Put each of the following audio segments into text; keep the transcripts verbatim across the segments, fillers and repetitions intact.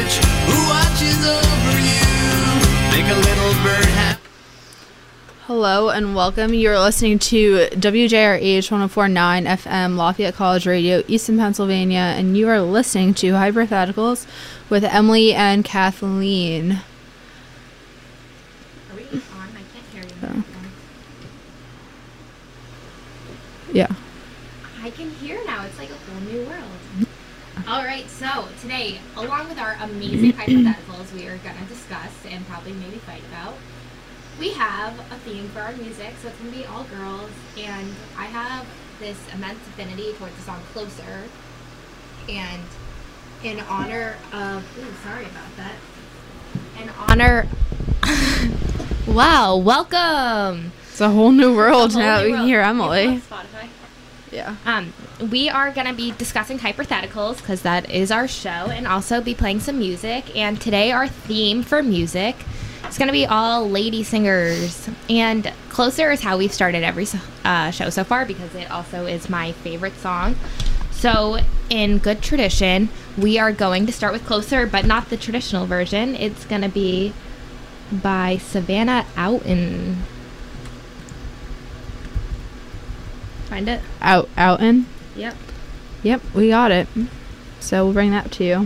witch who watches over you. Make a little bird happy. Hello and welcome. You're listening to W J R H one oh four point nine F M Lafayette College Radio, Easton, Pennsylvania, and you are listening to Hypotheticals with Emily and Kathleen. Are we on? I can't hear you. Oh. Yeah. I can hear now. It's like a whole new world. All right, so today, along with our amazing hypotheticals we are going to discuss and probably maybe fight about, we have a theme for our music, so it's going to be all girls, and I have this immense affinity towards the song Closer, and in honor of, ooh, sorry about that, in honor, wow, welcome! It's a whole new world It's a whole now new we can world. hear Emily. You love Spotify? Yeah. Um, we are going to be discussing hypotheticals because that is our show, and also be playing some music, and today our theme for music it's going to be all lady singers, and Closer is how we've started every uh, show so far because it also is my favorite song. So in good tradition, we are going to start with Closer, but not the traditional version. It's going to be by Savannah Outen. Find it? Out, Outen? Yep. Yep, we got it. So we'll bring that to you.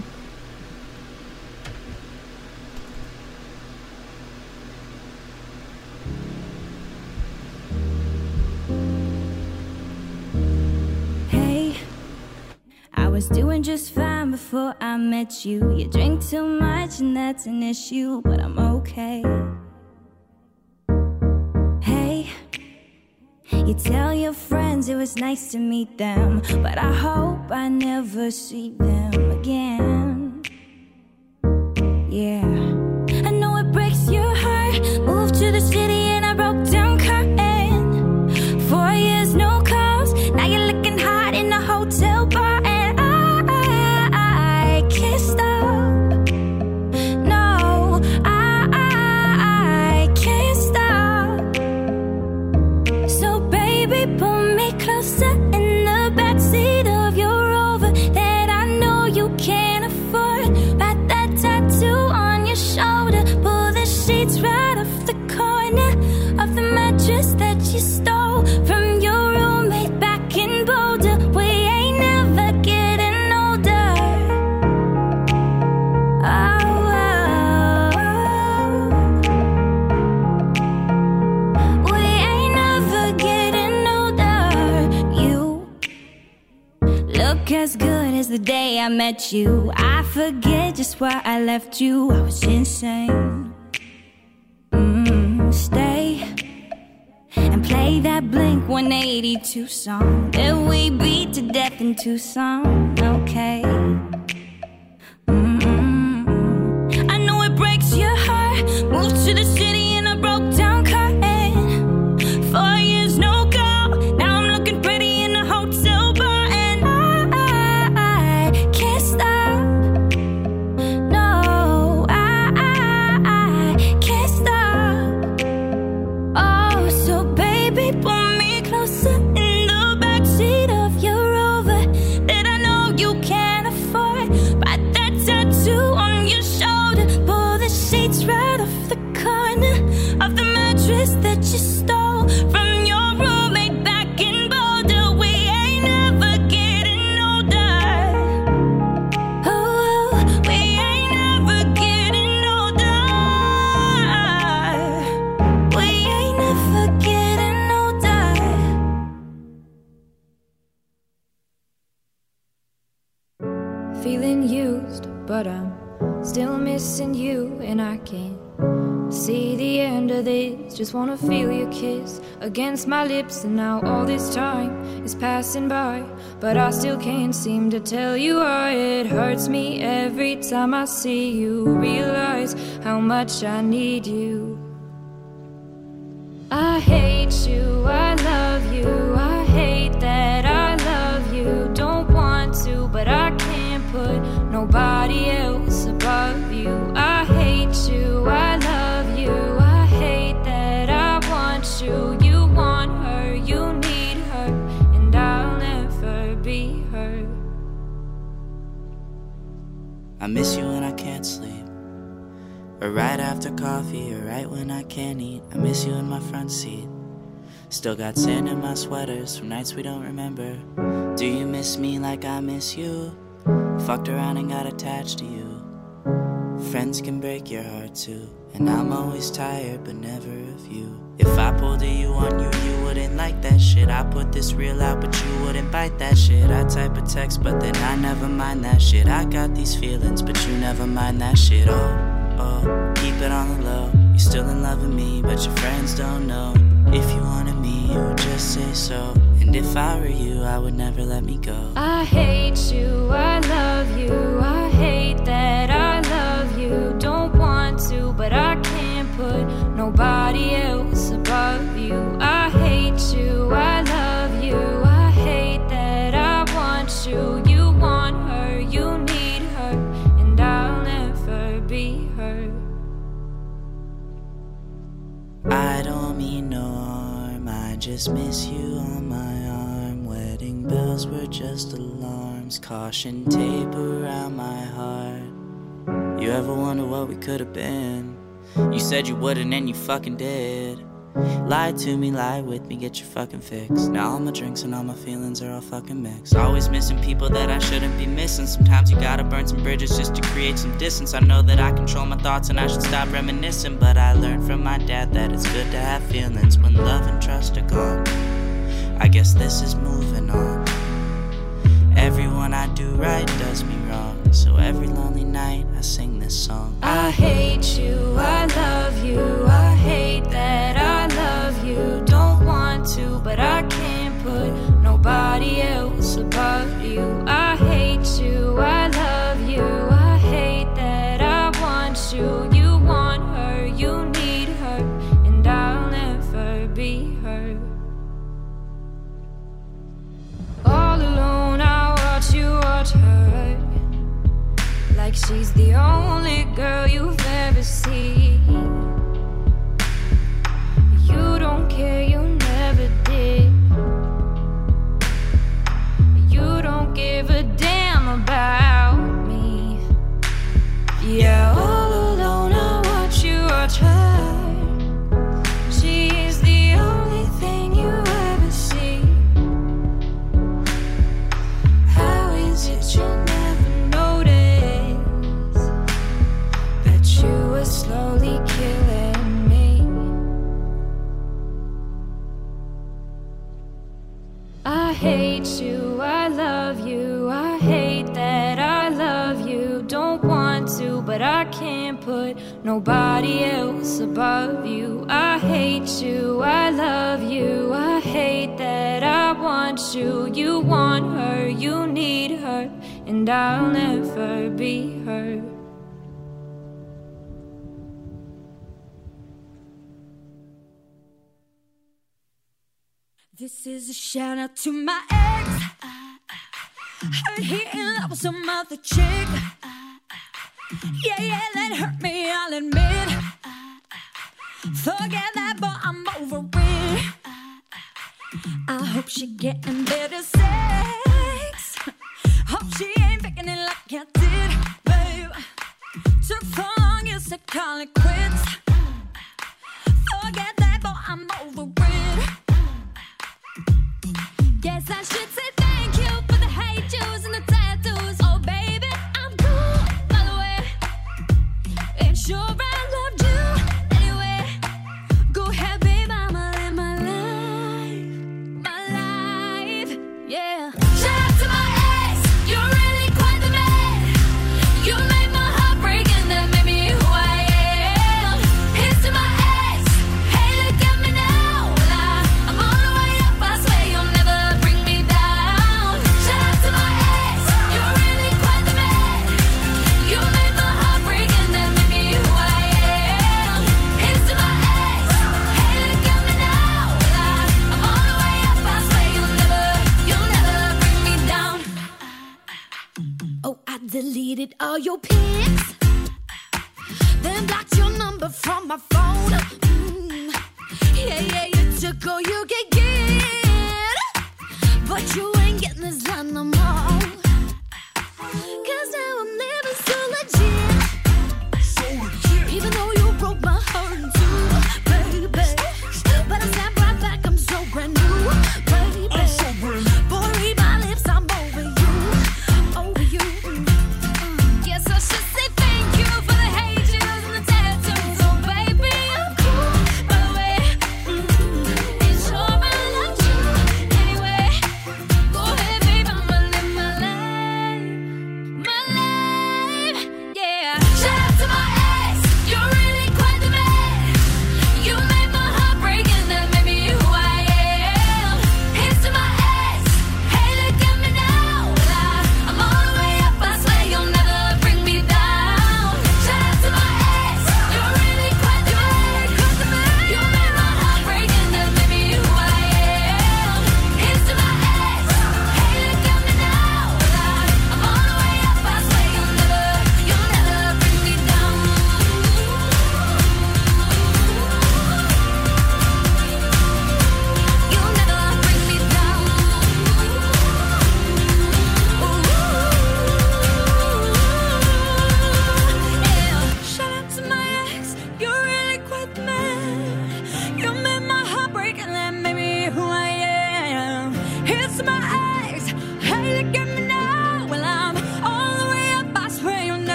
I was doing just fine before I met you. You drink too much and that's an issue, but I'm okay. Hey, you tell your friends it was nice to meet them, but I hope I never see them again. Yeah, I know it breaks your heart. Moved to the city and I broke down crying. Four years, no calls. Now you're looking hot in a hotel bar. As good as the day I met you. I forget just why I left you. I was insane. Mm, stay and play that Blink one eighty-two song that we beat to death in Tucson. Okay. Mm-mm. I know it breaks your heart. Moved to the city and I broke down crying. Four years no call. Now I'm looking pretty in a hotel bar. That you stole from your roommate back in Boulder. We ain't never getting older. Oh, we ain't never getting older. We ain't never getting older. Feeling used, but I'm still missing you, and I can't see the end of this. Just wanna feel your kiss against my lips. And now all this time is passing by, but I still can't seem to tell you why. It hurts me every time I see you, realize how much I need you. I hate you, I love you, I hate that I love you. Don't want to, but I can't put nobody else above you. I hate you, I love you, I hate that I want you. You want her, you need her, and I'll never be her. I miss you when I can't sleep, or right after coffee, or right when I can't eat. I miss you in my front seat. Still got sand in my sweaters from nights we don't remember. Do you miss me like I miss you? Fucked around and got attached to you. Friends can break your heart too, and I'm always tired but never of you. If I pulled a you on you, you wouldn't like that shit. I put this reel out but you wouldn't bite that shit. I type a text but then I never mind that shit. I got these feelings but you never mind that shit. Oh, oh, keep it on the low. You're still in love with me but your friends don't know. If you wanted me, you would just say so. And if I were you, I would never let me go. I hate you, I love you, I hate that I love you. Don't want to, but I can't put nobody else above you. I hate you, I love you, I hate that I want you. You want her, you need her, and I'll never be her. I don't mean no harm, I just miss you on my arm. Wedding bells were just alarms, caution tape around my heart. You ever wonder what we could have been? You said you wouldn't and you fucking did. Lie to me, lie with me, get your fucking fix. Now all my drinks and all my feelings are all fucking mixed. Always missing people that I shouldn't be missing. Sometimes you gotta burn some bridges just to create some distance. I know that I control my thoughts and I should stop reminiscing, but I learned from my dad that it's good to have feelings when love and trust are gone. I guess this is moving on. Everyone I do right does me wrong, so every lonely night I sing this song. I hate you, I love you, I hate that I love you. Don't want to, but I can't put nobody else above you. I hate you, I love you, I hate that I want you. You want her, you need her, and I'll never be her. All alone I watch you watch her, like she's the only girl you've ever seen. You don't care, you never did. You don't give a damn about me. Yeah, all alone I watch you watch her. She's the only thing you ever see. How is it you never notice that you were slowly killing me? I hate you, I love you, I hate that I love you. Don't want to, but I can't put nobody else above you. I hate you, I love you, I hate that I want you. You want her, you need her, and I'll never be her. This is a shout out to my ex. Heard he in love with some other chick. Yeah, yeah, that hurt me, I'll admit. Forget that, but I'm over it. I hope she getting better sex. Hope she ain't faking it like I did, babe. Took so long, you said call it quits. Forget that, but I'm over it. Guess I should say thank you for the hate juice and the tattoos. Oh baby, I'm cool, by the way. And sure I loved you anyway. Go ahead, babe, I'ma live my life, my life, yeah. Shout out to my ex, you're really quite the man. You made my heart break and that made me who I am. Here's to my ex, hey look at me now. I, I'm on the way up, I swear you'll never bring me down. Shout out to my ex, you're really quite the man. You made my heart break and that made me who I am. Here's to my ex, hey look at me now. I, I'm on the way up, I swear you'll never, you'll never bring me down. Oh, I deleted all your pics, then blocked your number from my phone. Mm. Yeah, yeah, you took all you could get, but you ain't getting this line no more. Cause now I'm living so like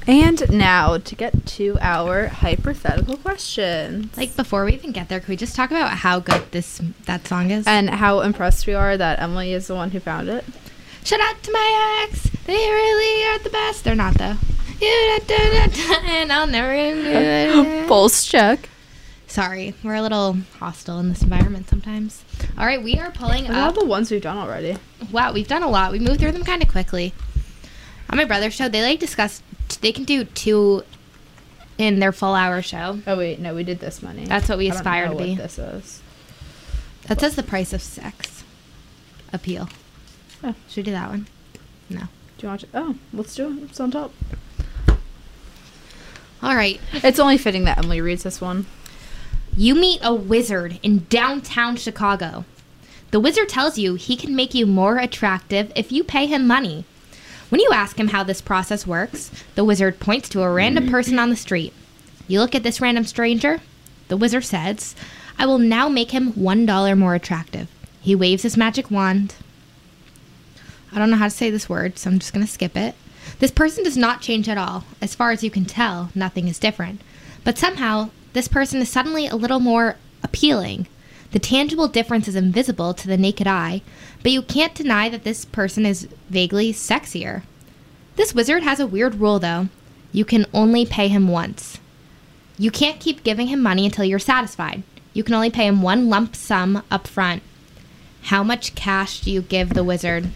And now to get to our hypothetical questions. Like, before we even get there, could we just talk about how good this that song is? And how impressed we are that Emily is the one who found it. Shout out to my ex. They really are the best. They're not, though. You da, da, da, da, and I'll never do it. Pulse check. Sorry, we're a little hostile in this environment sometimes. All right, we are pulling What are up. the ones we've done already? Wow, we've done a lot. We moved through them kind of quickly. On my brother's show, they like discuss. They can do two in their full hour show. Oh wait, no, we did this many. That's what we I don't aspire know to what be. This is. That says the price of sex appeal. Oh. Should we do that one? No. Do you want to? Oh, let's do it. It's on top. All right. It's only fitting that Emily reads this one. You meet a wizard in downtown Chicago. The wizard tells you he can make you more attractive if you pay him money. When you ask him how this process works, the wizard points to a random person on the street. You look at this random stranger. The wizard says, I will now make him one dollar more attractive. He waves his magic wand. I don't know how to say this word, so I'm just going to skip it. This person does not change at all. As far as you can tell, nothing is different. But somehow, this person is suddenly a little more appealing. The tangible difference is invisible to the naked eye, but you can't deny that this person is vaguely sexier. This wizard has a weird rule, though. You can only pay him once. You can't keep giving him money until you're satisfied. You can only pay him one lump sum up front. How much cash do you give the wizard?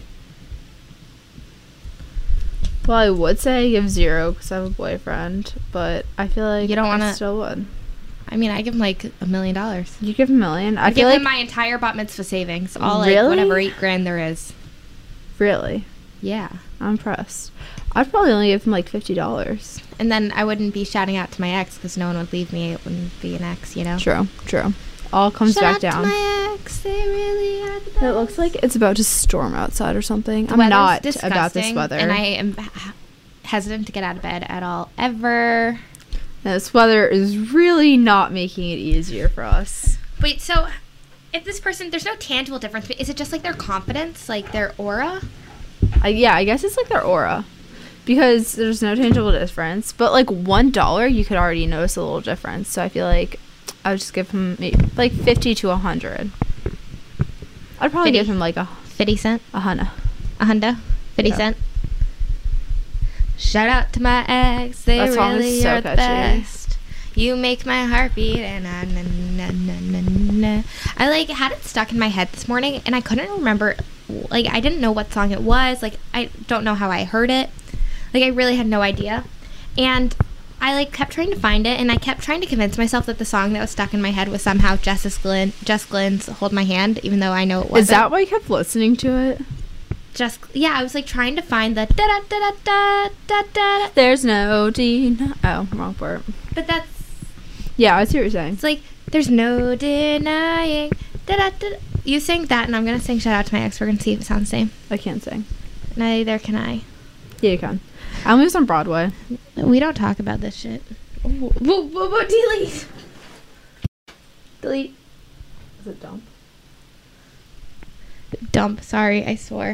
Well, I would say I give zero because I have a boyfriend, but I feel like You don't I wanna- still would. I mean, I give him like a million dollars. You give a million? I, I feel give like him my entire bat mitzvah savings. All like Really? whatever eight grand there is. really. Yeah. I'm impressed. I'd probably only give him like fifty dollars. And then I wouldn't be shouting out to my ex because no one would leave me. It wouldn't be an ex, you know? True, true. All comes Shout back out down. to my ex. They really are the best. It looks like it's about to storm outside or something. The I'm weather's not disgusting, about this weather. And I am h- hesitant to get out of bed at all, ever. This weather is really not making it easier for us. Wait, so if this person, there's no tangible difference, but is it just like their confidence, like their aura? I, yeah, I guess it's like their aura. Because there's no tangible difference. But like one dollar, you could already notice a little difference. So I feel like I would just give him maybe like fifty to a hundred. I'd probably fifty. give him like a, fifty cent? a hunna. A hundo? fifty Yeah. cent? Shout out to my ex, they That song is really so are the catchy. best. You make my heart beat and I, na, na, na, na, na. I like had it stuck in my head this morning and I couldn't remember, like I didn't know what song it was, like I don't know how I heard it, like I really had no idea, and I like kept trying to find it and I kept trying to convince myself that the song that was stuck in my head was somehow Jess Glynn, Jess Glynn's Hold My Hand, even though I know it wasn't. Is that why you kept listening to it? Just yeah, I was like trying to find the da da da da da da da. There's no D. Oh, wrong part. But that's Yeah, I see what you're saying. it's like there's no denying da da da. You sing that, and I'm gonna sing shout out to my ex. We're gonna see if it sounds the same. I can't sing. Neither can I. Yeah, you can. I only was on Broadway. We don't talk about this shit. Whoa, whoa, whoa, whoa, delete. Delete. Is it dumb? Dump. Sorry, I swore.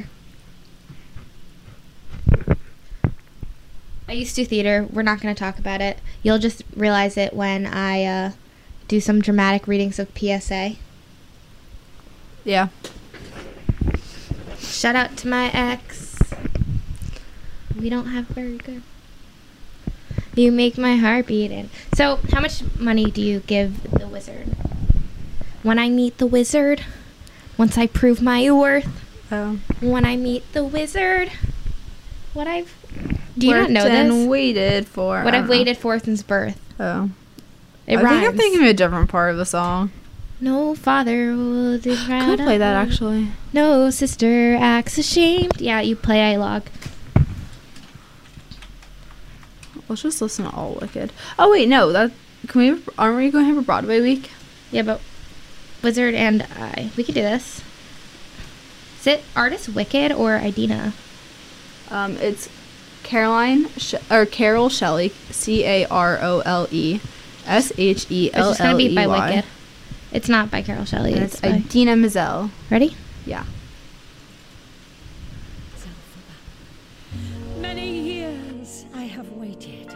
I used to do theater. We're not going to talk about it. You'll just realize it when I uh, do some dramatic readings of P S A. Yeah. Shout out to my ex. We don't have very good. You make my heart beat in. So, how much money do you give the wizard? When I meet the wizard, once I prove my worth, Oh. when I meet the wizard, what I've do you Worked not know and this? waited for. What I I've don't know. waited for since birth. Oh. It I rhymes. think I'm thinking of a different part of the song. No father will do proud Could play of that one. actually. No sister acts ashamed. Yeah, you play I log. Let's just listen to All Wicked. Oh wait, no. That can we? Aren't we going to have a Broadway week? Yeah, but Wizard and I. We could do this. Is it artist Wicked or Idina? Um, it's Caroline Sh- or Carol Shelley, C A R O L E, S H E It's L just gonna L be E by Y. Wicked. It's not by Carol Shelley. And It's, it's by. Idina Menzel. Ready? Yeah. Many years I have waited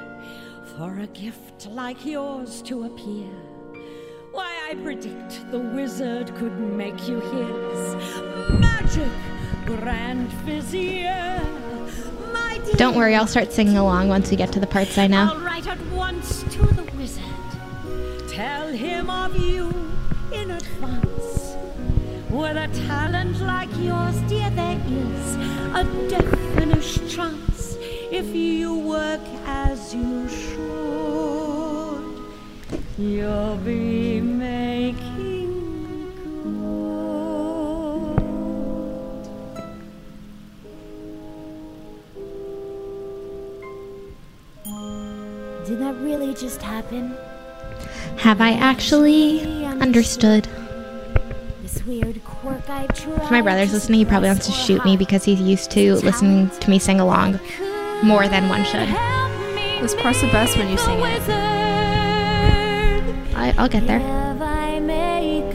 for a gift like yours to appear. Why, I predict the wizard could make you his magic grand vizier. My dear, Don't worry, I'll start singing along once we get to the parts I know. I'll write at once to the wizard. Tell him of you in advance. With a talent like yours, dear, there is a definite chance. If you work as you should, you'll be making good. Did that really just happen? Have I actually understood? This weird quirk I tried. If my brother's listening, he probably wants to shoot me because he's used to listening to me sing along more than one should. This part's the best when you sing it. I, I'll get there. Have I made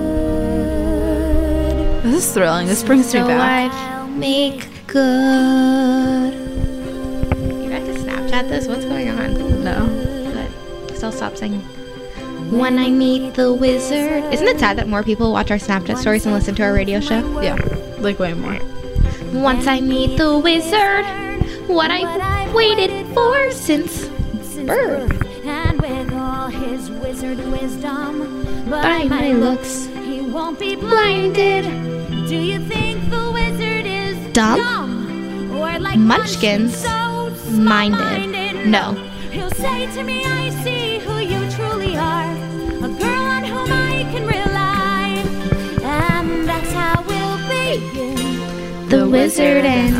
good? This is thrilling. This brings me So back. I'll make good. You got to Snapchat this? What's going on? No. But still stop singing. When I meet the wizard. Isn't it sad that more people watch our Snapchat stories and listen to our radio show? Yeah, like way more. Once I meet the wizard, what I waited for since birth. And with all his wizard wisdom, By my looks, he won't be blinded. Do you think the wizard is Dumb? dumb? Or like Munchkins? so Minded. smart-minded? No. He'll say to me, I see who you truly are, a girl on whom I can rely. And that's how we'll begin. The wizard and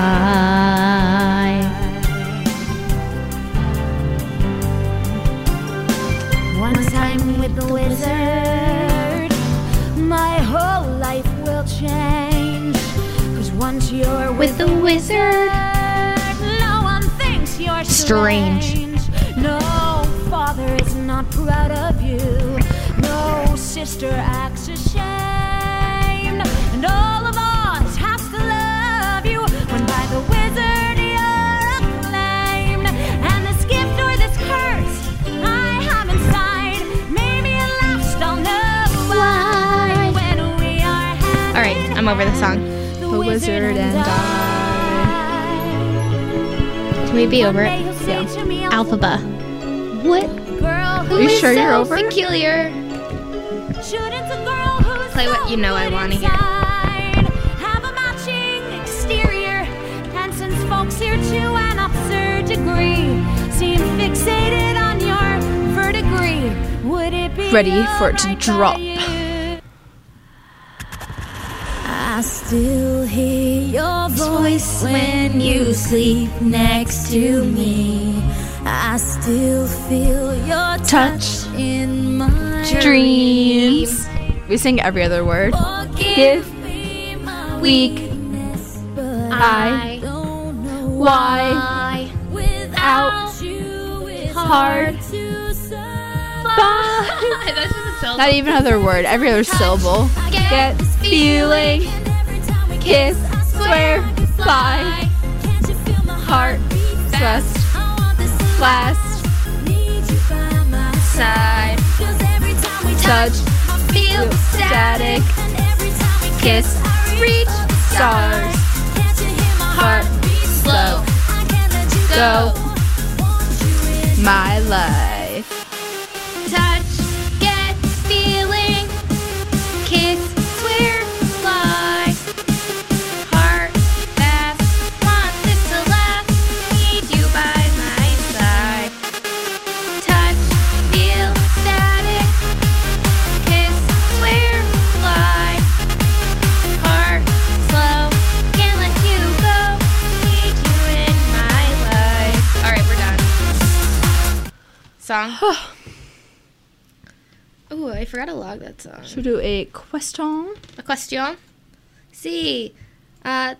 I. Once I'm with the wizard, my whole life will change. Cause once you're with, With the wizard. no one thinks you're Strange. strange. No father is not proud of you. No sister acts ashamed. And all of us has to love you when by the wizard you're acclaimed. And this gift or this curse I have inside, maybe at last I'll know why. When we are having Alright, I'm over the song. the The wizard and I. Can we be over it? Yeah. Alphaba. What? Girl, who Are you is sure you're so over it? Peculiar. Shouldn't a girl who's Play what so you know I good wanna hear. inside have a matching exterior? And since folks here to an absurd degree seem fixated on your verdigris, would it be Ready for it to alright by drop. you? I still hear your voice when you sleep next to me. I still feel your touch in my Dreams. We sing every other word. Forgive me my weak weakness, but I don't know why without you it's hard hard to survive. That's just a syllable. Not even another word. Every other syllable. Get this feeling. and every time we Kiss. I Swear. I could Fly. Can't you feel my Heart. beat Fast. I want this to Last. Need you by my Side. Cause every time we Touch. I feel Static. And every time we Kiss. I Reach. for the Stars. Can't you hear my Heart. heart beat Slow. I can't let you Go. go. Want you in My life. Touch, get, feeling, kiss, swear, fly. Heart, fast, want this to last. Need you by my side. Touch, feel, static. Kiss, swear, fly. Heart, slow, can't let you go. Need you in my life. Alright, we're done. Song. Ooh, I forgot to log that song. Should we do a question? A question? Sí. Uh,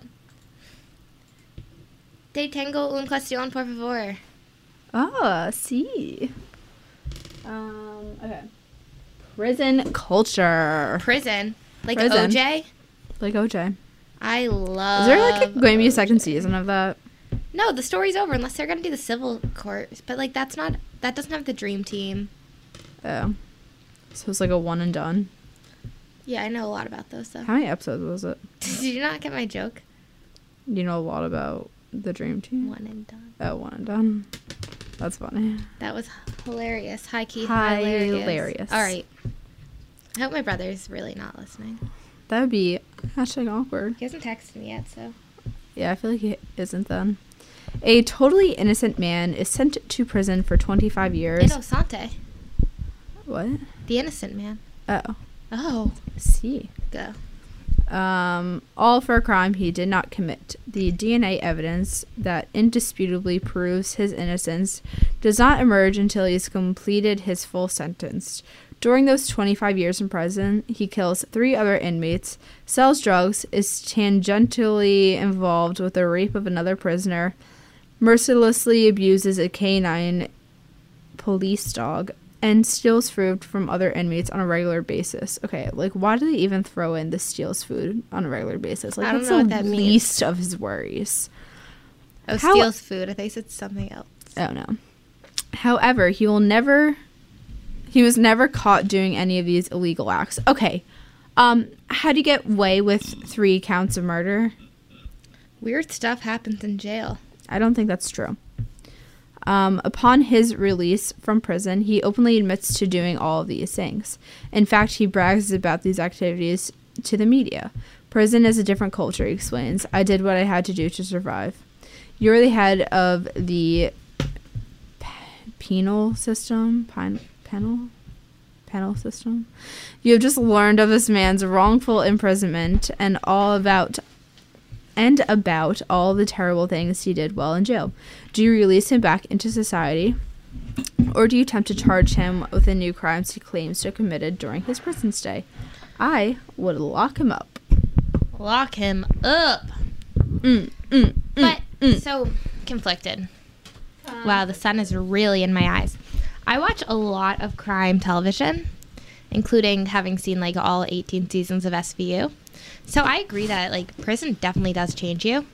te tengo un cuestión, por favor. Ah, sí. Um, okay. Prison culture. Prison. Like Prison. O J? Like O J. I love Is there like going to be a second season of that? No, the story's over unless they're gonna do the civil court. But like, that's not. That doesn't have the dream team. Oh. So it's like a one and done. Yeah, I know a lot about those though. How many episodes was it? Did you not get my joke? You know a lot about the dream team? One and done. Oh, one and done. That's funny. That was hilarious. High key Hilarious. hilarious. All right. I hope my brother's really not listening. That would be hashtag awkward. He hasn't texted me yet, so. Yeah, I feel like he isn't then. A totally innocent man is sent to prison for twenty-five years. Innocente. What? The innocent man. Oh. Oh. See. Go. Um, all for a crime he did not commit. The D N A evidence that indisputably proves his innocence does not emerge until he's completed his full sentence. During those twenty-five years in prison, he kills three other inmates, sells drugs, is tangentially involved with the rape of another prisoner, mercilessly abuses a canine police dog, and steals food from other inmates on a regular basis. Okay, like, why do they even throw in the steals food on a regular basis? Like, I don't that's know the what that means. least of his worries. Oh, How- steals food. I thought you said something else. Oh, no. However, he will never... He was never caught doing any of these illegal acts. Okay, um, how do you get away with three counts of murder? Weird stuff happens in jail. I don't think that's true. Um, upon his release from prison, he openly admits to doing all of these things. In fact, he brags about these activities to the media. Prison is a different culture, he explains. I did what I had to do to survive. You're the head of the p- penal system? Pine- penal? Penal system? You have just learned of this man's wrongful imprisonment and all about... and about all the terrible things he did while in jail. Do you release him back into society, or do you attempt to charge him with the new crimes he claims to have committed during his prison stay? I would lock him up. Lock him up. Mm, mm, But, mm, mm. so, conflicted. Wow, the sun is really in my eyes. I watch a lot of crime television, including having seen, like, all eighteen seasons of S V U. So I agree that, like, prison definitely does change you.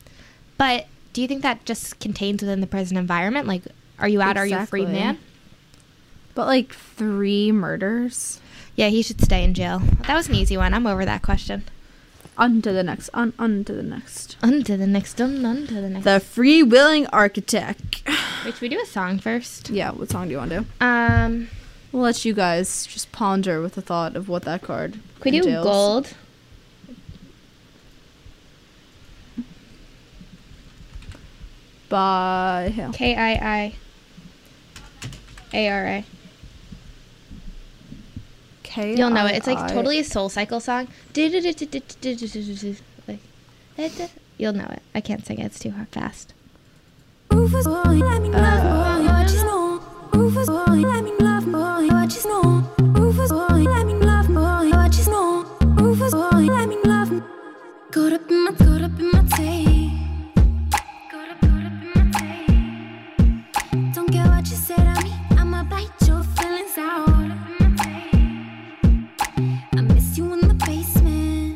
But do you think that just contains within the prison environment? Like, are you out, are you a free Exactly. man? But like three murders? Yeah, he should stay in jail. That was an easy one. I'm over that question. On to the next. On, on to the next. On to the next, on, on to the next. The Free Willing Architect. Wait, should we do a song first? Yeah, what song do you want to do? Um, We'll let you guys just ponder with the thought of what that card could we do entails. Gold? By who? K I I A R A. K You'll know it. It's I like I- totally a Soul Cycle song. Like, you'll know it. I can't sing it. It's too hard, fast. Rufus boy, let me love boy, what you know. Rufus boy, let me love boy, what you know. Rufus boy, let me love boy, what you know. Rufus boy, let me love. Caught up in my, caught up in my tape. Caught up, caught up in my tape. Don't care what you say to me, I'ma bite your feelings out. Caught up in my tape. I miss you in the basement.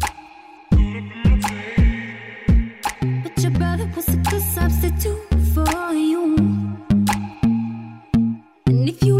But your brother was a good substitute for you. And if you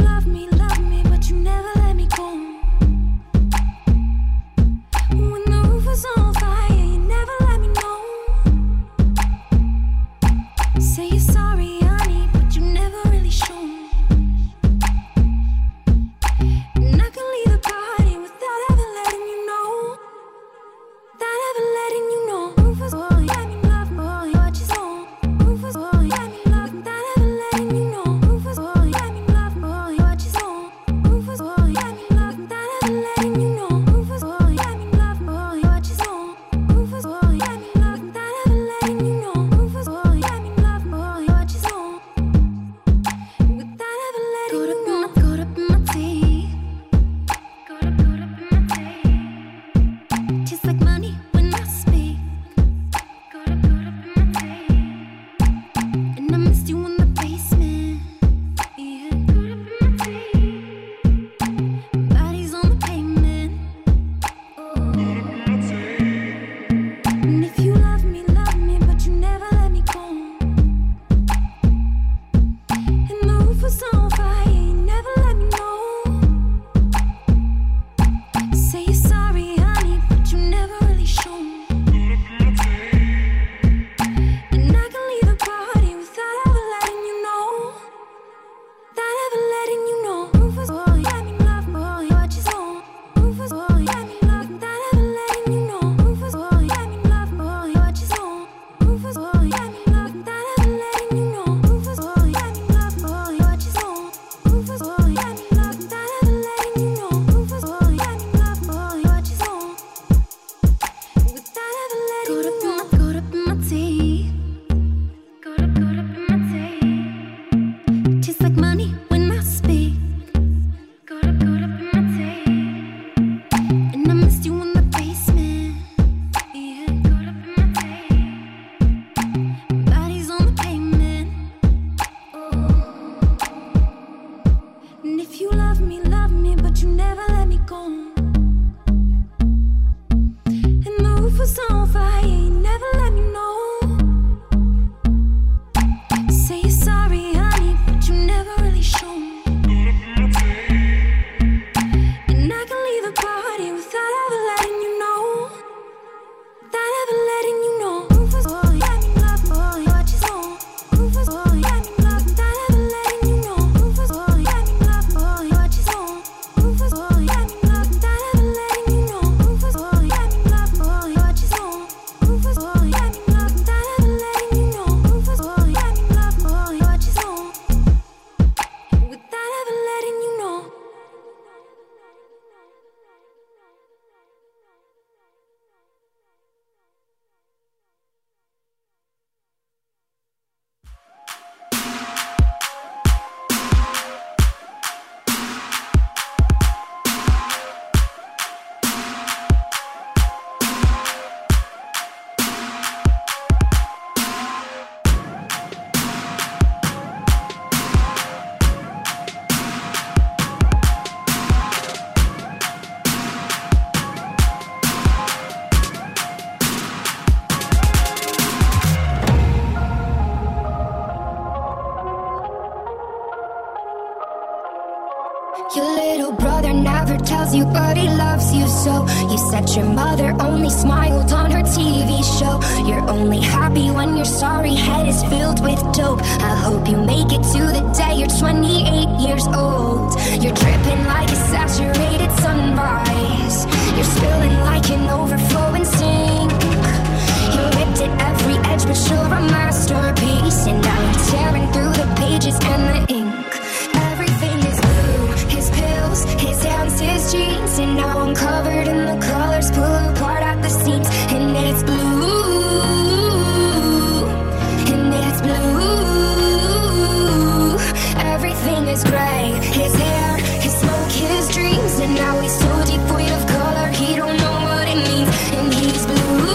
tells you, but he loves you so. You said your mother only smiled on her T V show. You're only happy when your sorry head is filled with dope. I hope you make it to the day you're twenty-eight years old. You're dripping like a saturated sunrise. You're spilling like an overflowing sink. You ripped at every edge, but you're a masterpiece. And now you're tearing through the pages and the ink. Everything is blue, his pills, his hands, his jeans. And now I'm covered in the colors, pull apart at the seams. And it's blue, and it's blue. Everything is gray, his hair, his smoke, his dreams. And now he's so devoid of color, he don't know what it means. And he's blue.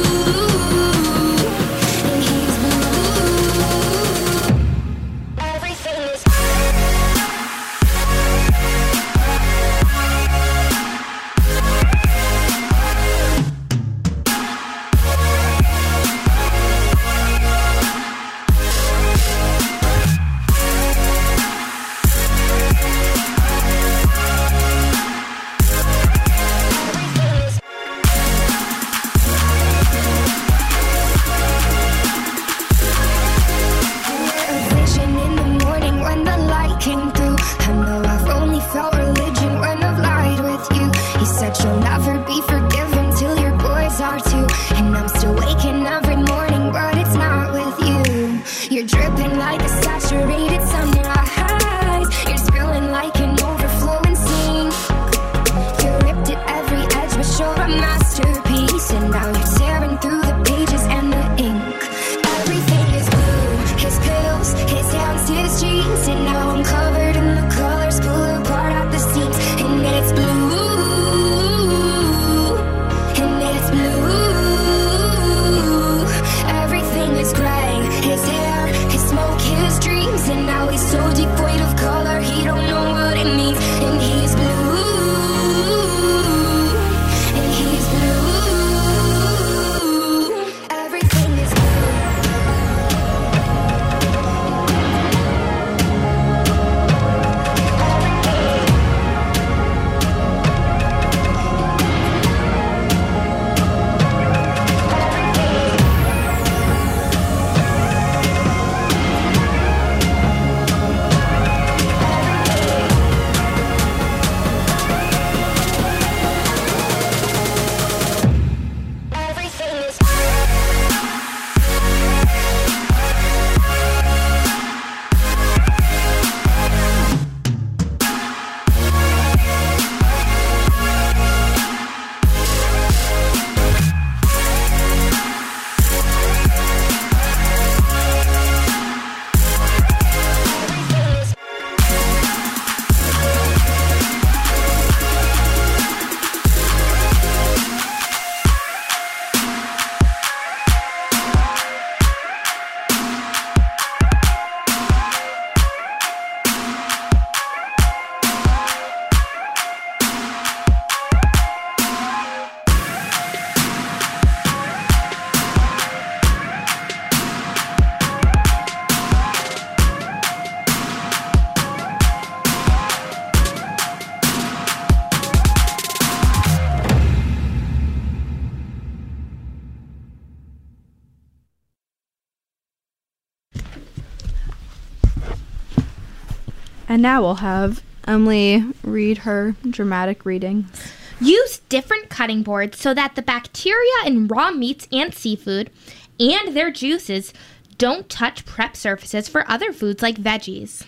And now we'll have Emily read her dramatic readings. Use different cutting boards so that the bacteria in raw meats and seafood and their juices don't touch prep surfaces for other foods like veggies.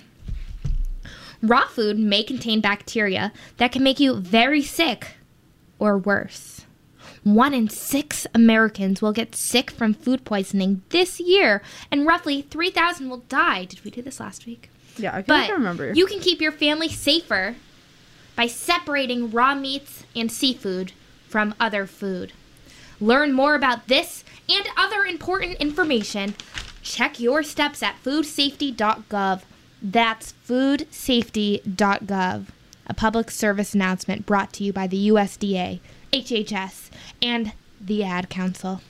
Raw food may contain bacteria that can make you very sick or worse. One in six Americans will get sick from food poisoning this year, and roughly three thousand will die. Did we do this last week? Yeah, I But can't remember. you can keep your family safer by separating raw meats and seafood from other food. Learn more about this and other important information. Check your steps at food safety dot gov. That's food safety dot gov. A public service announcement brought to you by the U S D A, H H S, and the Ad Council.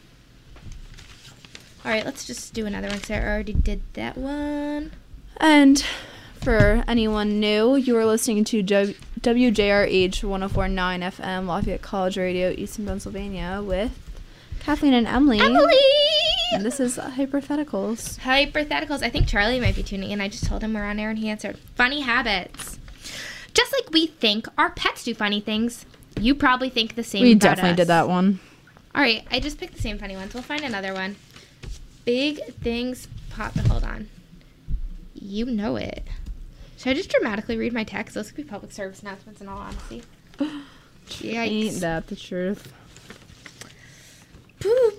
All right, let's just do another one. Sarah already did that one. And For anyone new, you are listening to W- W J R H one oh four point nine F M, Lafayette College Radio, Easton, Pennsylvania, with Kathleen and Emily. Emily! And this is Hypotheticals. Hypotheticals. I think Charlie might be tuning in. I just told him we're on air and he answered. Funny habits. Just like we think our pets do funny things, you probably think the same We about definitely us. did that one. All right, I just picked the same funny ones. We'll find another one. Big things pop. Hold on. You know it. Should I just dramatically read my text? Those could be public service announcements in all honesty. Yikes. Ain't that the truth? Poop.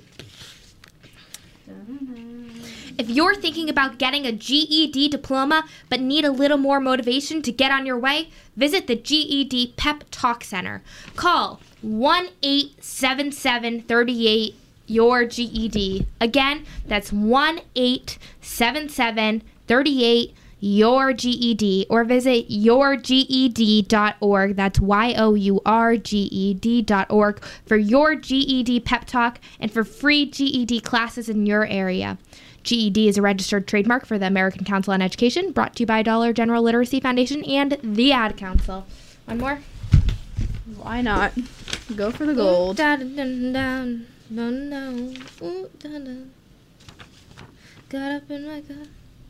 If you're thinking about getting a G E D diploma but need a little more motivation to get on your way, visit the G E D Pep Talk Center. Call one eight seven seven three eight your G E D. Again, that's one eight seven seven three eight your G E D, or visit your G E D dot org. That's Y O U R G E D dot org for your G E D pep talk and for free G E D classes in your area. G E D is a registered trademark for the American Council on Education, brought to you by Dollar General Literacy Foundation and the Ad Council. One more. Why not? Go for the gold. Ooh, da, da, da, da, no, no. Ooh, da, da. Got up in my gut.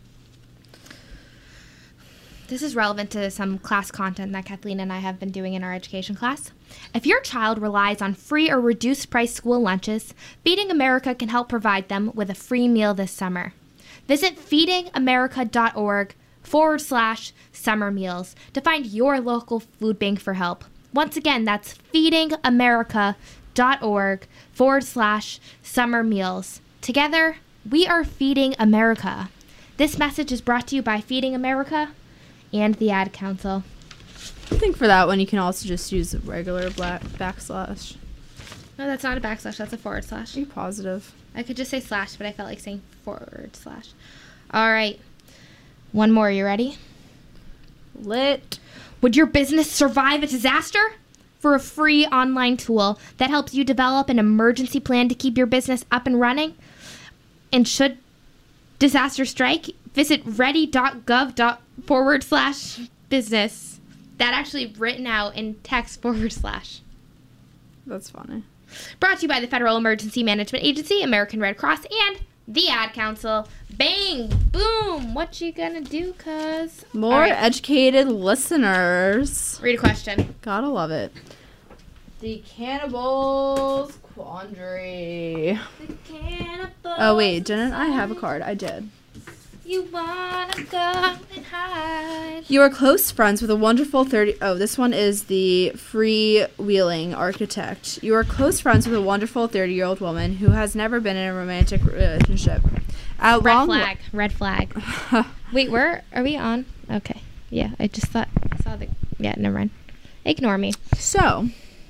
This is relevant to some class content that Kathleen and I have been doing in our education class. If your child relies on free or reduced price school lunches, Feeding America can help provide them with a free meal this summer. Visit feedingamerica.org forward slash summer meals to find your local food bank for help. Once again, that's feedingamerica.org forward slash summer meals. Together, we are Feeding America. This message is brought to you by Feeding America and the Ad Council. I think for that one, you can also just use a regular black backslash. No, that's not a backslash. That's a forward slash. Be positive. I could just say slash, but I felt like saying forward slash. All right. One more. You ready? Lit. Would your business survive a disaster? For a free online tool that helps you develop an emergency plan to keep your business up and running, and should disaster strike, visit ready.gov forward slash business. That actually written out in text forward slash. That's funny. Brought to you by the Federal Emergency Management Agency, American Red Cross, and the Ad Council. Bang! Boom! What you gonna do, cuz? More All right. educated listeners. Read a question. Gotta love it. The Cannibals Quandary. The cannibals. Oh, wait. Didn't I have a card? I did. You wanna go and hide. You are close friends with a wonderful thirty... Oh, this one is the freewheeling architect. You are close friends with a wonderful thirty-year-old woman who has never been in a romantic relationship. At Red long flag. Red flag. Wait, where are we on? Okay. Yeah, I just thought I saw the. Yeah, never mind. Ignore me. So,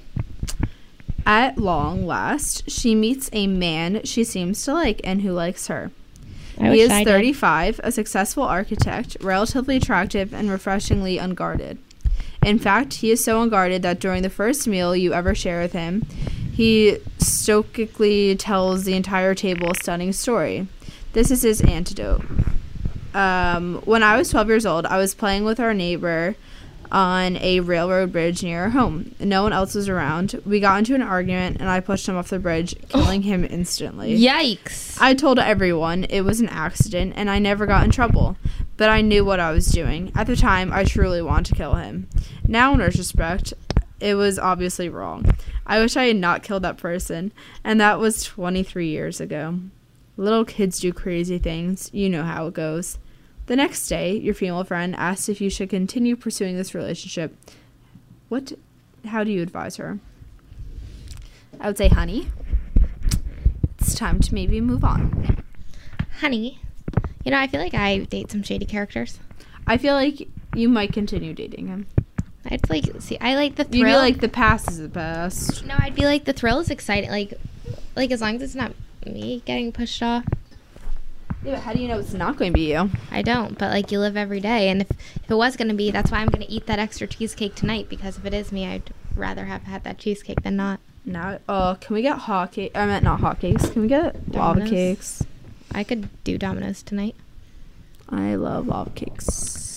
at long last, she meets a man she seems to like and who likes her. I He wish is I did. thirty-five, a successful architect, relatively attractive, and refreshingly unguarded. In fact, he is so unguarded that during the first meal you ever share with him, he stoically tells the entire table a stunning story. This is his antidote. Um, when I was twelve years old, I was playing with our neighbor on a railroad bridge near our home. No one else was around. We got into an argument, and I pushed him off the bridge, killing him instantly. Yikes. I told everyone it was an accident, and I never got in trouble. But I knew what I was doing. At the time, I truly wanted to kill him. Now, in retrospect, it was obviously wrong. I wish I had not killed that person, and that was twenty-three years ago. Little kids do crazy things. You know how it goes. The next day, your female friend asked if you should continue pursuing this relationship. What? How do you advise her? I would say, honey, it's time to maybe move on. Honey, you know, I feel like I date some shady characters. I feel like you might continue dating him. I'd like, see, I like the thrill. You'd be like, the past is the best. No, I'd be like, the thrill is exciting. Like, like as long as it's not me getting pushed off. Yeah, but how do you know it's not going to be you? I don't, but like you live every day, and if, if it was going to be, that's why I'm going to eat that extra cheesecake tonight, because if it is me, I'd rather have had that cheesecake than not. Now, oh, can we get hot cake? I meant not hot cakes. Can we get lava Domino's? cakes? I could do Domino's tonight. I love lava cakes.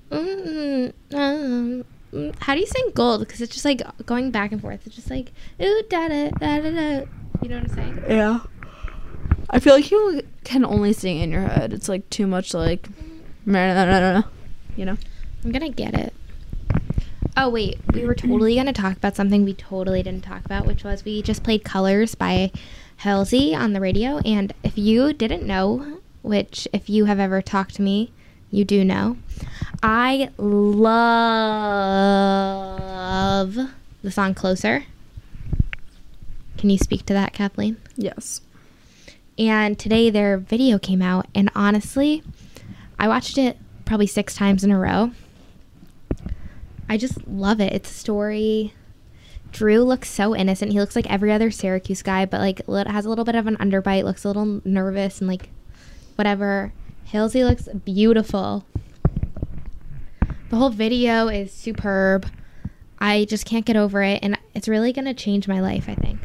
Mm, um, mm, how do you sing gold? Because it's just like going back and forth. It's just like ooh da da da da da. You know what I'm saying? Yeah. I feel like you can only sing in your head. It's like too much like, you know? I'm gonna get it. Oh wait, we were totally gonna talk about something we totally didn't talk about, which was we just played Colors by Halsey on the radio. And if you didn't know, which if you have ever talked to me, you do know, I love the song Closer. Can you speak to that, Kathleen? Yes. And today their video came out, and honestly, I watched it probably six times in a row. I just love it. It's a story. Drew looks so innocent. He looks like every other Syracuse guy, but like li- has a little bit of an underbite, looks a little nervous and like whatever. Halsey looks beautiful. The whole video is superb. I just can't get over it, and it's really going to change my life, I think.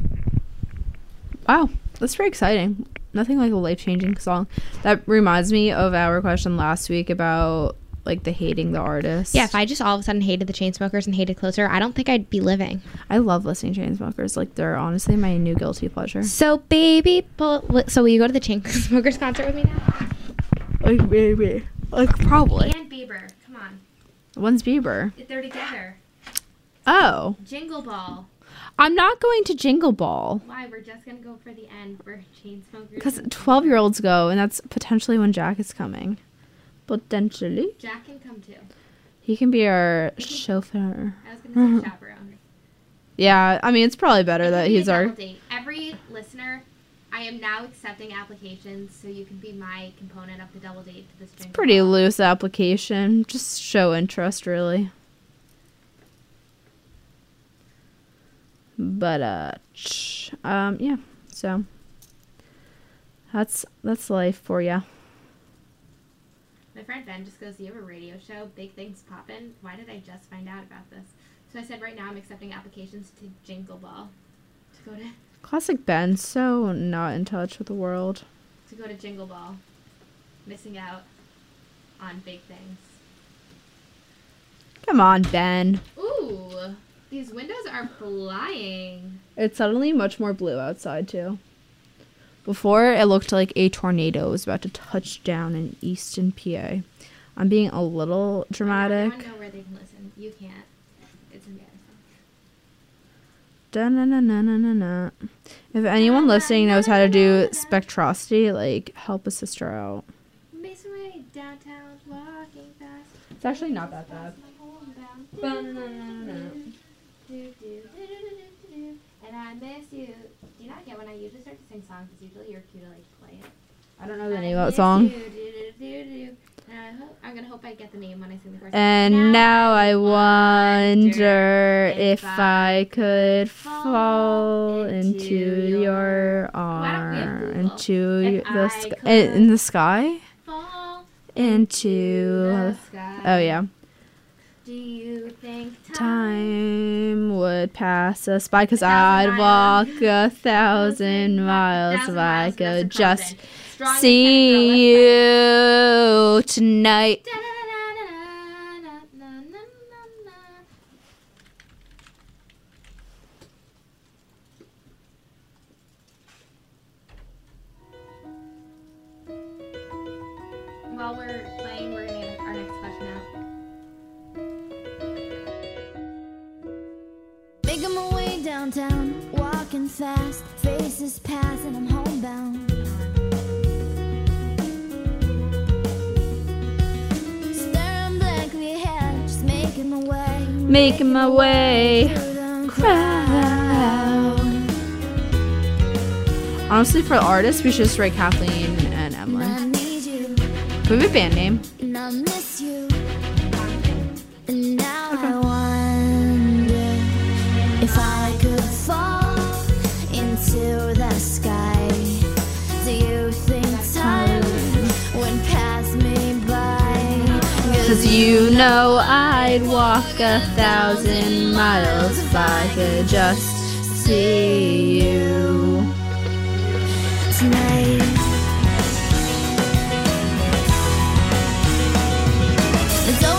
Wow. That's very exciting. Nothing like a life-changing song. That reminds me of our question last week about like the hating the artist. Yeah, if I just all of a sudden hated the Chainsmokers and hated Closer, I don't think I'd be living. I love listening to Chainsmokers. Like, they're honestly my new guilty pleasure. So, baby, pull, so will you go to the Chainsmokers concert with me now? Like, baby. Like, probably. And Bieber, come on. When's Bieber? They're together. Oh. Jingle Ball. I'm not going to Jingle Ball. Why? We're just going to go for the end for Chainsmokers. Because twelve-year-olds go, and that's potentially when Jack is coming. Potentially. Jack can come too. He can be our chauffeur. I was going to say chaperone. Yeah, I mean, it's probably better It that can be a he's our... double date. Every listener, I am now accepting applications, so you can be my component of the double date to this Jingle Pretty Ball. loose application. Just show interest, really. But, uh, ch- um, yeah, so... That's, that's life for ya. My friend Ben just goes, do you have a radio show? Big things poppin'. Why did I just find out about this? So I said, right now I'm accepting applications to Jingle Ball. To go to Classic Ben, so not in touch with the world. to go to Jingle Ball. Missing out on big things. Come on, Ben. Ooh, these windows are flying. It's suddenly much more blue outside, too. Before, it looked like a tornado was about to touch down in Easton, P A. I'm being a little dramatic. I want to know where they can listen. You can't. It's embarrassing. Da-na-na-na-na-na. If anyone listening knows how to do spectrosity, like, help a sister out. Mason Way, downtown, walking fast. It's actually not that bad. And I miss you. Do you not get when I usually start to sing songs? It's usually your cue to like play it. I don't know the name of that song. I'm gonna hope I get the name when I sing the chorus. And now I wonder if I could fall into your arm, into If the I sky, could in the sky, fall into. the sky. Oh yeah. Do you think time, Time would pass us by, cause A thousand I'd miles. walk a thousand miles Thousand if miles, I that's could a just Compton. Strong see you tonight. While we're playing, we're gonna get our next question out. Making my way downtown, walking fast, faces pass and I'm homebound. Staring blankly ahead, just making my way, Making my way. through the crowd. Honestly, for the artists, we should just write Kathleen and And I Emily. need you, Could be a band name. and I miss you. And now I wonder if I could fall into the sky. Do you think time would pass me by? Cause you know I'd walk a thousand miles if I could just see you tonight. It's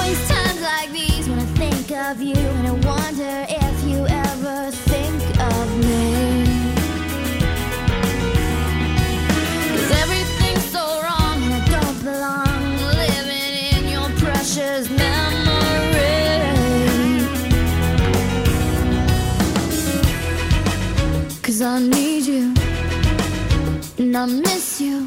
I miss you.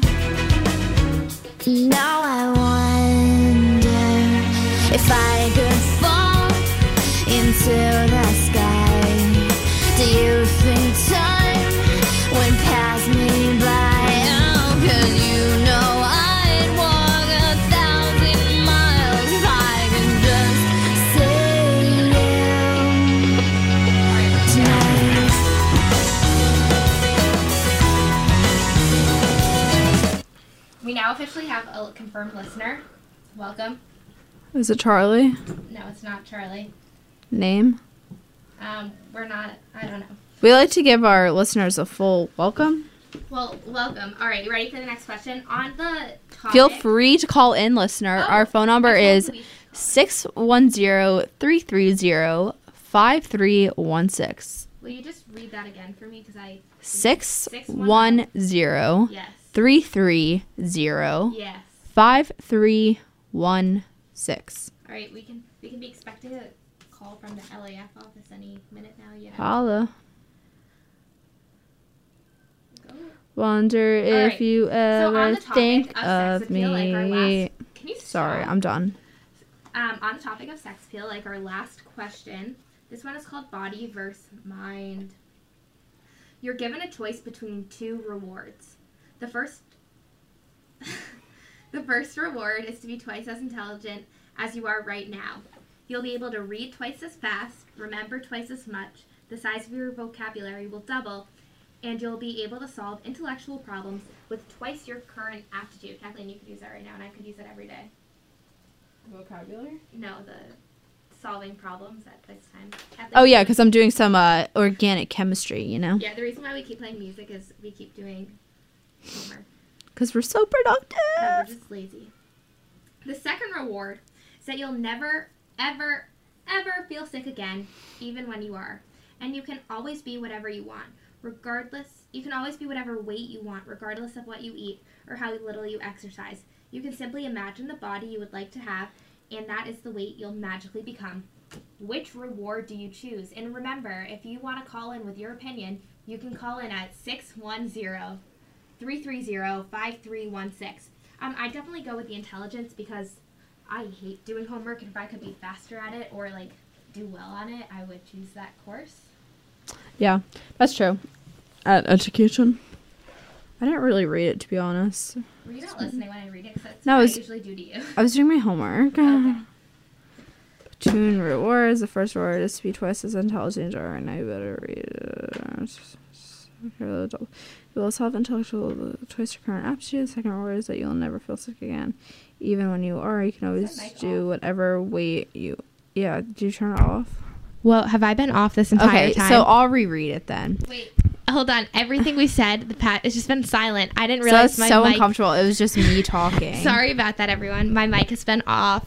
Now I wonder if I could fall into the sky. Do you think time would pass me by? Oh, 'cause you know I'd walk a thousand miles if I could just see you tonight. We now officially have a confirmed listener. Welcome. Is it Charlie? No, it's not Charlie. Name? Um, we're not, I don't know. We like to give our listeners a full welcome. Well, welcome. All right, you ready for the next question? On the topic. Feel free to call in, listener. Oh, Our phone number I told is you we- six one zero, three three zero, five three one six. Will you just read that again for me? Because I. six one zero, Yes. three three zero, Yes. five three one six. All right, we can we can be expecting a call from the L A F office any minute now. Yeah. Holla. Go. Wonder if right. you So ever on the topic think of sex of appeal, like our me. last. Can you Sorry, stop? I'm done. Um, on the topic of sex appeal, like our last question, this one is called body versus mind. You're given a choice between two rewards. The first, the first reward is to be twice as intelligent as you are right now. You'll be able to read twice as fast, remember twice as much, the size of your vocabulary will double, and you'll be able to solve intellectual problems with twice your current aptitude. Kathleen, you could use that right now, and I could use it every day. Vocabulary? No, the solving problems at this time. Kathleen, Oh, yeah, because I'm doing some uh, organic chemistry, you know? Yeah, the reason why we keep playing music is we keep doing homework. Because we're so productive. No, we're just lazy. The second reward is that you'll never, ever, ever feel sick again, even when you are. And you can always be whatever you want, regardless. You can always be whatever weight you want, regardless of what you eat or how little you exercise. You can simply imagine the body you would like to have, and that is the weight you'll magically become. Which reward do you choose? And remember, if you want to call in with your opinion, you can call in at six one zero, three three zero, five three one six. Um, I definitely go with the intelligence because I hate doing homework, and if I could be faster at it or like do well on it, I would choose that course. Yeah, that's true. At education. I didn't really read it, to be honest. Were you not listening when I read it? Because that's No, what it I was- usually do to you. I was doing my homework. Okay. Two rewards. The first reward is to be twice as intelligent, or and I better read it. You will solve intellectual twice your current aptitude. The second reward is that you'll never feel sick again. Even when you are, you can always mic do whatever weight you... Yeah, did you turn it off? Well, have I been off this entire Okay, time? so I'll reread it then. Wait, hold on. Everything we said, the pat, it's just been silent. I didn't So realize it's my so mic. uncomfortable. It was just me talking. Sorry about that, everyone. My mic has been off.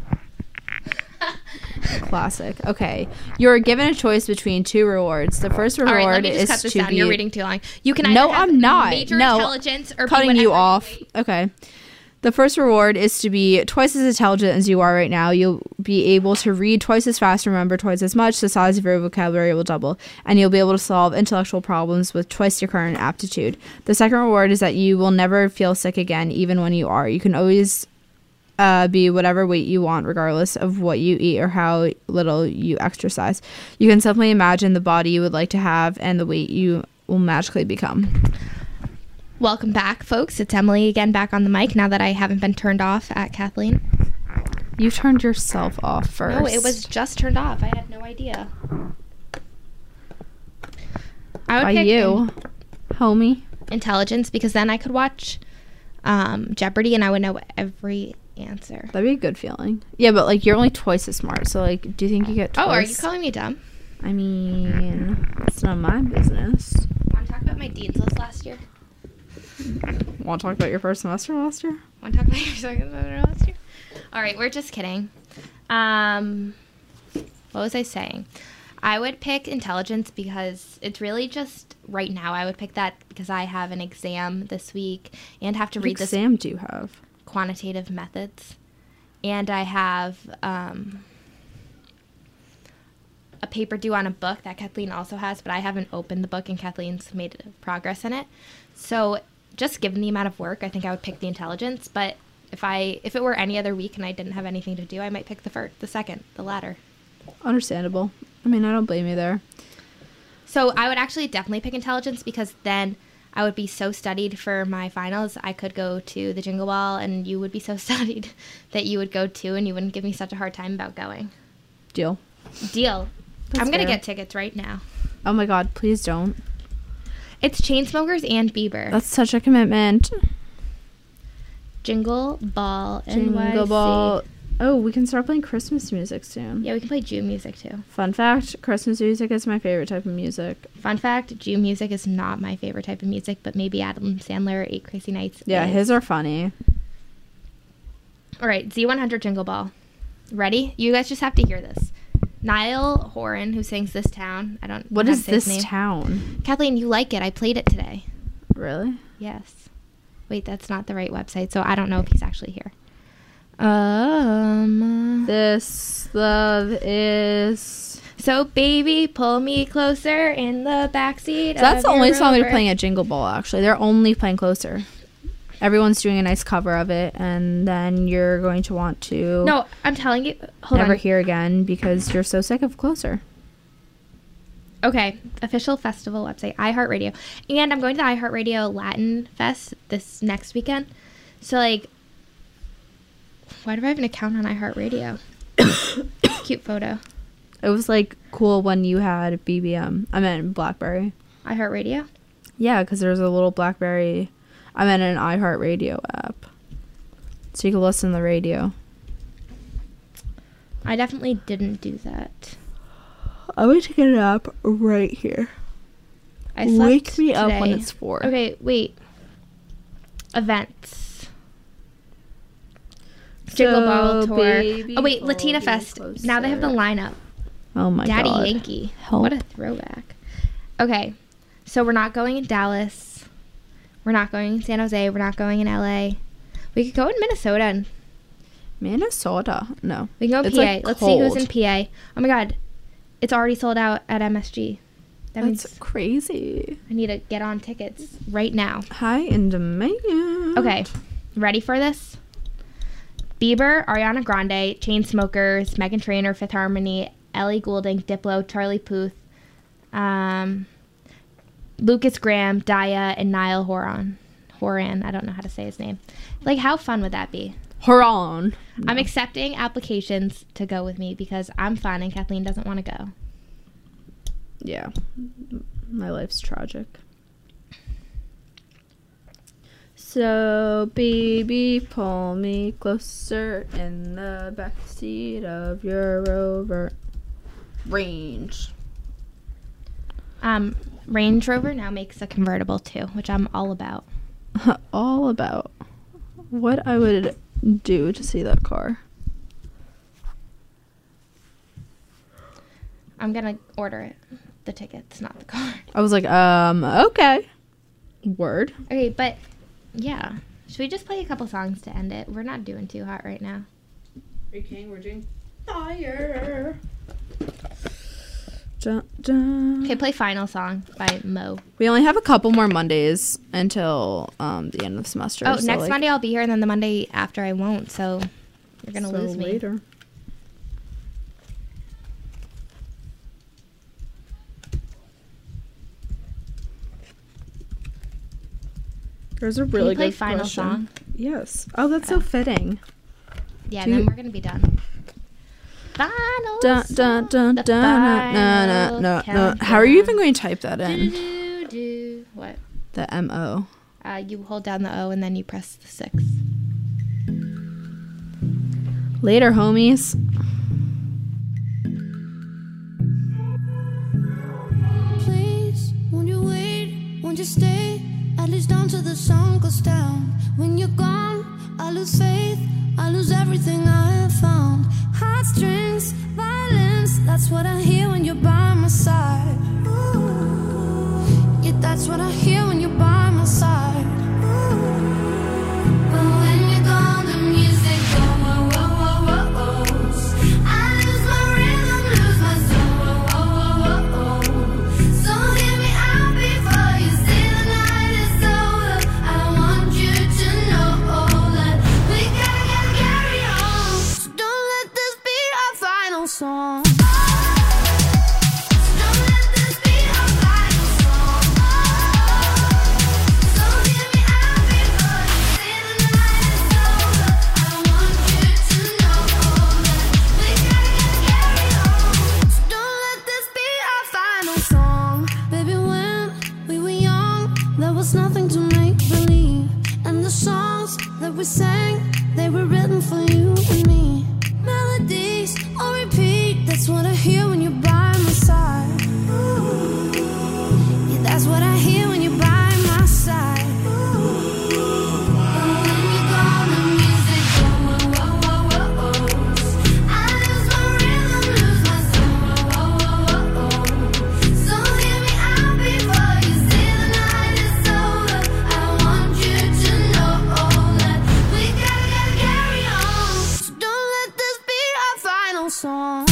Classic. Okay. You're given a choice between two rewards. The first All right, let reward me just is cut this to down. be... You're reading too long. You can either No, have I'm not. major No. intelligence or be Cutting you whatever off. weight. Okay. The first reward is to be twice as intelligent as you are right now. You'll be able to read twice as fast, remember twice as much. The size of your vocabulary will double, and you'll be able to solve intellectual problems with twice your current aptitude. The second reward is that you will never feel sick again, even when you are. You can always uh, be whatever weight you want, regardless of what you eat or how little you exercise. You can simply imagine the body you would like to have and the weight you will magically become. Welcome back, folks. It's Emily again back on the mic now that I haven't been turned off at Kathleen. You turned yourself off first. No, it was just turned off. I had no idea. I would by pick you, homie. in- intelligence because then I could watch um, Jeopardy and I would know every answer. That'd be a good feeling. Yeah, but like you're only twice as smart. So like, do you think you get twice? Oh, are you calling me dumb? I mean, it's not my business. Want to talk about my dean's list last year? Want to talk about your first semester last year? Want to talk about your second semester last year? All right, we're just kidding. Um, what was I saying? I would pick intelligence because it's really just right now. I would pick that because I have an exam this week and have to What read this exam do you have? quantitative methods, and I have um, a paper due on a book that Kathleen also has, but I haven't opened the book and Kathleen's made progress in it. So just given the amount of work, I think I would pick the intelligence. But if I if it were any other week and I didn't have anything to do, I might pick the first, the second, the latter. Understandable. I mean, I don't blame you there. So I would actually definitely pick intelligence because then I would be so studied for my finals. I could go to the Jingle Ball and you would be so studied that you would go too and you wouldn't give me such a hard time about going. Deal. Deal. That's I'm going to fair. get tickets right now. Oh my God, please don't. It's Chainsmokers and Bieber. That's such a commitment. Jingle Ball N Y C. Jingle Ball. Oh, we can start playing Christmas music soon. Yeah, we can play June music too. Fun fact, Christmas music is my favorite type of music. Fun fact, June music is not my favorite type of music, but maybe Adam Sandler, Eight Crazy Nights. Yeah, is. his are funny. All right, Z one hundred Jingle Ball. Ready? You guys just have to hear this. Niall Horan, who sings This Town. I don't What know how is to say his this name. town? Kathleen, you like it. I played it today. Really? Yes. Wait, that's not the right website, so I don't know if he's actually here. Um. This love is... So, baby, pull me closer in the backseat. So that's the of only your song they're Rover. playing at Jingle Ball, actually. They're only playing Closer. Everyone's doing a nice cover of it, and then you're going to want to No, I'm telling you. Hold never on. hear again because you're so sick of Closer. Okay, official festival website, iHeartRadio. And I'm going to the iHeartRadio Latin Fest this next weekend. So, like, why do I have an account on iHeartRadio? Cute photo. It was, like, cool when you had B B M. I meant BlackBerry. iHeartRadio? Yeah, because there's a little BlackBerry... I meant an iHeartRadio app. So you can listen to the radio. I definitely didn't do that. I'm going to take a nap right here. I slept Wake me up when today. it's four. Okay, wait. Events. Jingle So, Ball Tour. baby, Oh, wait, pull Latina me Fest. Now they have the closer. lineup. Oh my Daddy god. Yankee. Help. What a throwback. Okay, so we're not going in Dallas. We're not going in San Jose. We're not going in L A. We could go in Minnesota. And Minnesota. No. we can go in It's, P A. like, Let's see who's in cold. P A. Oh my god. It's already sold out at M S G. That That's means crazy. I need to get on tickets right now. High in demand. Okay, ready for this? Bieber, Ariana Grande, Chainsmokers, Meghan Trainor, Fifth Harmony, Ellie Goulding, Diplo, Charlie Puth, um, Lucas Graham, Daya, and Niall Horan. Horan, I don't know how to say his name. Like, how fun would that be? Horan. I'm accepting applications to go with me because I'm fun and Kathleen doesn't want to go. Yeah. My life's tragic. So, baby, pull me closer in the backseat of your Rover. Range. Um, Range Rover now makes a convertible too, which I'm all about. All about what I would do to see that car. I'm gonna order it. The tickets, not the car. I was like, um, okay. Word. Okay, but yeah. Should we just play a couple songs to end it? We're not doing too hot right now. Are you kidding? We're doing fire. Dun, dun. Okay, play Final Song by Mo. We only have a couple more Mondays until um, the end of the semester. Oh, so, next like, Monday I'll be here, and then the Monday after I won't, so you're going to so lose me. later. There's a Can really you play good Final question. Song? Yes. Oh, that's so Oh. fitting. Yeah, Do then you- we're going to be done. Final Dun dun dun The dun no no no no no. How are you even going to type that Do, in? do, do. What? The M O. Uh, you hold down the O, and then you press the six. Later, homies. Please, won't you wait? Won't you stay? At least until the sun goes down. When you're gone, I lose faith. I lose everything I have found. Heartstrings, violence. That's what I hear when you're by my side. Yeah, that's what I hear when you're by my side. But when you're gone, the music goes. Whoa, whoa, whoa, whoa, whoa. I lose my rhythm, lose my soul. Whoa, whoa, whoa, whoa. So hear me out before you say the night is over. I songs that we sang, they were written for you and me. Melodies on repeat, that's what I hear when you're by my side. Yeah, that's what I hear when you're by my side. Song.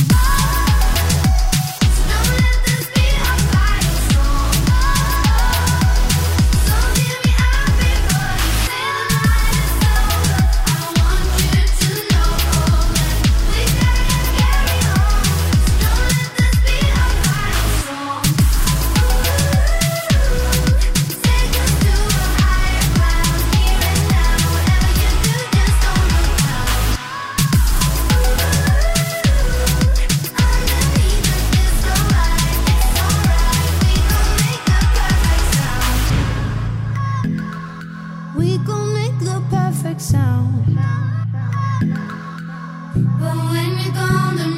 We gon' make the perfect sound. But when you're gone,